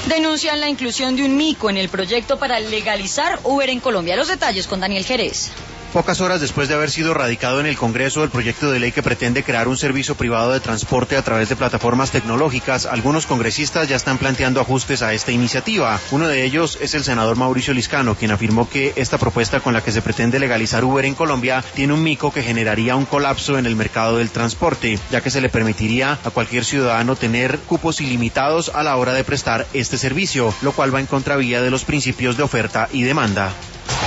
Denuncian la inclusión de un mico en el proyecto para legalizar Uber en Colombia. Los detalles con Daniel Jerez. Pocas horas después de haber sido radicado en el Congreso el proyecto de ley que pretende crear un servicio privado de transporte a través de plataformas tecnológicas, algunos congresistas ya están planteando ajustes a esta iniciativa. Uno de ellos es el senador Mauricio Liscano, quien afirmó que esta propuesta con la que se pretende legalizar Uber en Colombia tiene un mico que generaría un colapso en el mercado del transporte, ya que se le permitiría a cualquier ciudadano tener cupos ilimitados a la hora de prestar este servicio, lo cual va en contravía de los principios de oferta y demanda.